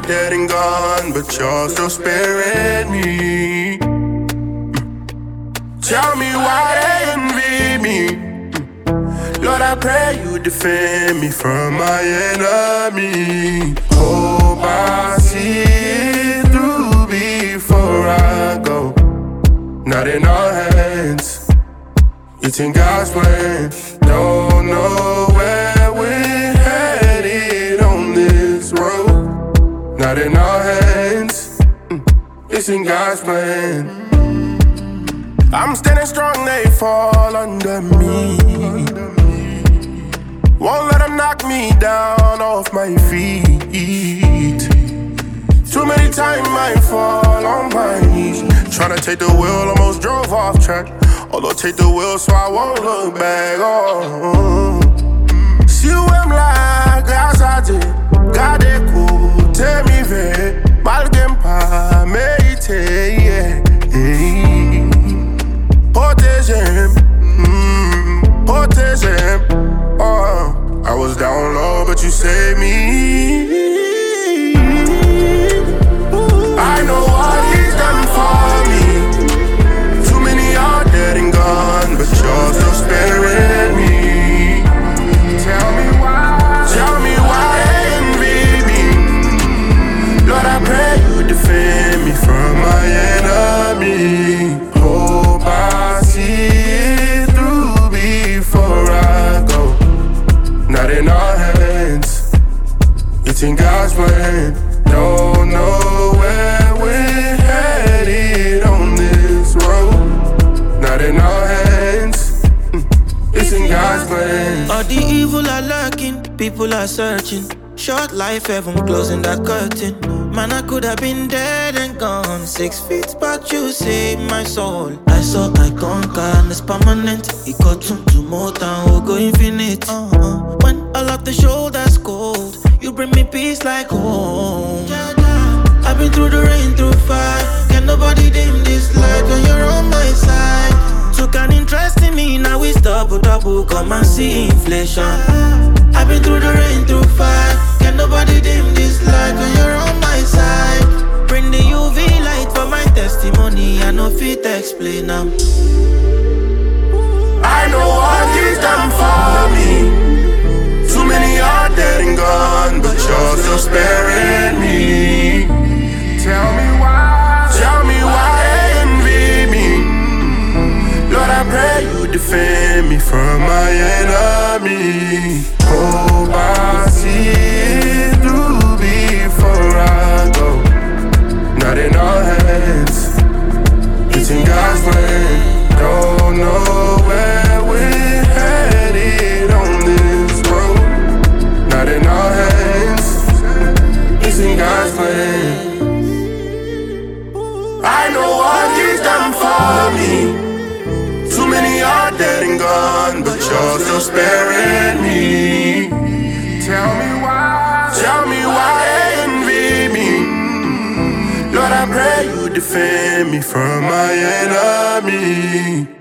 dead and gone, but you're still sparing me. Tell me why they envy me. Lord, I pray you defend me from my enemy. Hope I see it through before I go. Not in our hands, it's in God's plan. Don't know where we're headed on this road. Not in our hands, it's in God's plan. I'm standing strong, they fall under me. Won't let them knock me down off my feet. Too many times I fall on my knees. Tryna take the wheel, almost drove off track. Although take the wheel so I won't look back. Oh. Si ouem la grâce à Dieu, gardez côté mi ve, malgré pas mérité. Protégez, protégez. Oh, I was down low, but you saved me. I know what he's done for me. Too many are dead and gone, but you're still sparing me. Tell me why they envy me. Lord, I pray you defend me from my enemy. Hope I see it through before I go. Not in our hands, it's in God's plan. Don't know where we're headed on this road. Not in our hands, it's in God's plan. All the evil are lurking, people are searching. Short life, heaven closing that curtain. Man, I could have been dead and gone 6 feet, but you saved my soul. I saw I conquer and it's permanent. It got to more than we'll go infinite. When all of the shoulders cold, you bring me peace like home. I've been through the rain, through fire. Can nobody dim this light when you're on my side? Took an interest in me, now it's double, come and see inflation. I've been through the rain, through fire. Can nobody dim this light when you're on my side? Bring the UV light for my testimony, I know fit explain now. I know what he's done for me. Too many are dead and gone, but you're still sparing me. Tell me why they envy me. Lord, I pray you defend me from my enemy. Hope I see it through before I go. Not in our hands, it's in God's plan. Don't know where we're headed on this road. Not in our hands, it's in God's plan. I know what he's done for me. Too many are dead and gone, but you're still sparing me. Tell me why they envy me. Lord, I pray you defend me from my enemy.